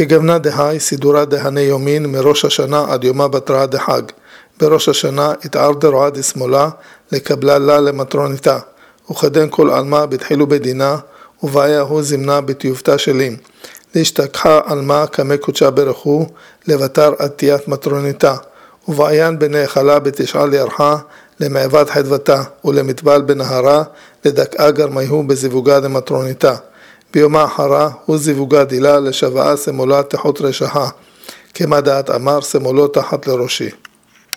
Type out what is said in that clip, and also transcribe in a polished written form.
כגוונה דהי סידורה דהני יומין מראש השנה עד יומה בתראה דחג. בראש השנה התער דרועה דשמאלה לקבלה לה למטרוניתה. וכדן כל עלמה בתחילו בדינה ובעיה הוא זמנה בתיובתה שלים. להשתכחה עלמה כמי קודשה ברכו לבטר עטיית מטרוניתה. ובעיין בנאכלה בתשעה לירחה למעבד חדוותה ולמטבל בנהרה לדקעה גרמיהו בזיווגה דמטרוניתה. ביומה אחרה הוא זיווגה דילה לשבעה סמולה תחות רשעה, כמה דעת אמר סמולו תחת לראשי.